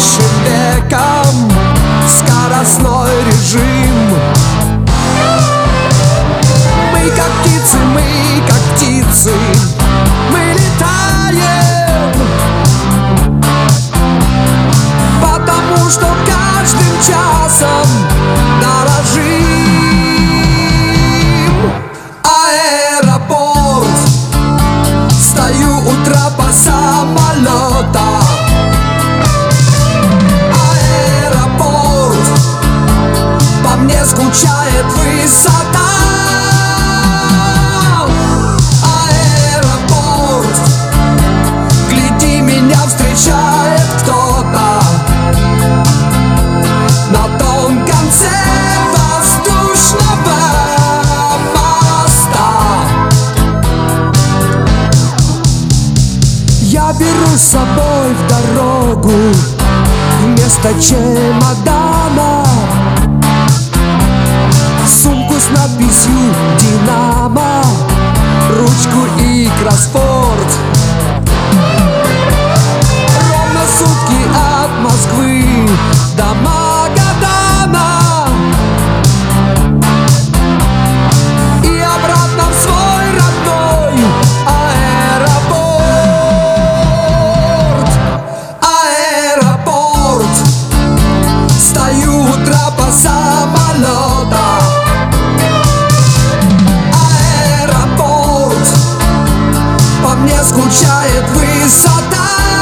21 веком скоростной режим. Мы как птицы, мы как птицы, мы летаем, потому что каждым часом дорожим. Аэропорт, стою у трапа самолета. Аэропорт, по мне скучает высота. Аэропорт, гляди, меня встречает кто-то на том конце воздушного моста. Я беру с собой в дорогу вместо чемодана сумку с надписью «Динамо», ручку и кроссворд. Ровно сутки от Москвы до Магадана и обратно в свой родной аэропорт. Аэропорт, стою у трапа самолета. Аэропорт, по мне скучает высота.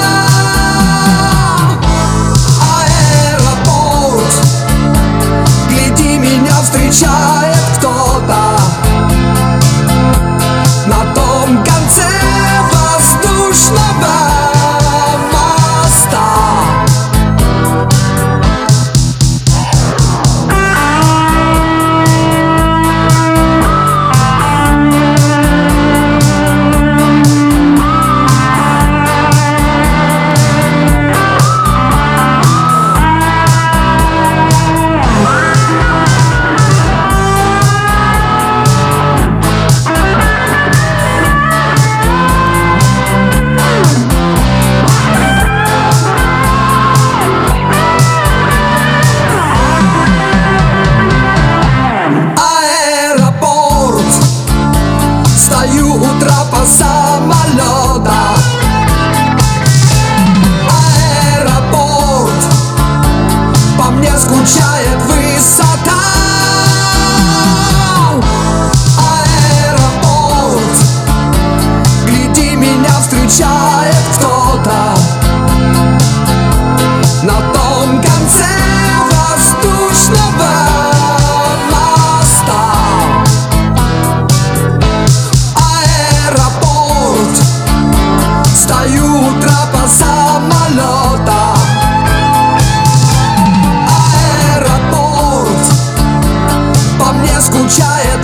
Аэропорт, гляди, меня встречает кто-то на том конце воздушного моста. Стою у трапа самолета. Аэропорт, по мне скучает высота. Аэропорт, гляди, меня встречает кто-то на том конце воздушного моста. Стою у трапа самолета. Аэропорт, по мне скучает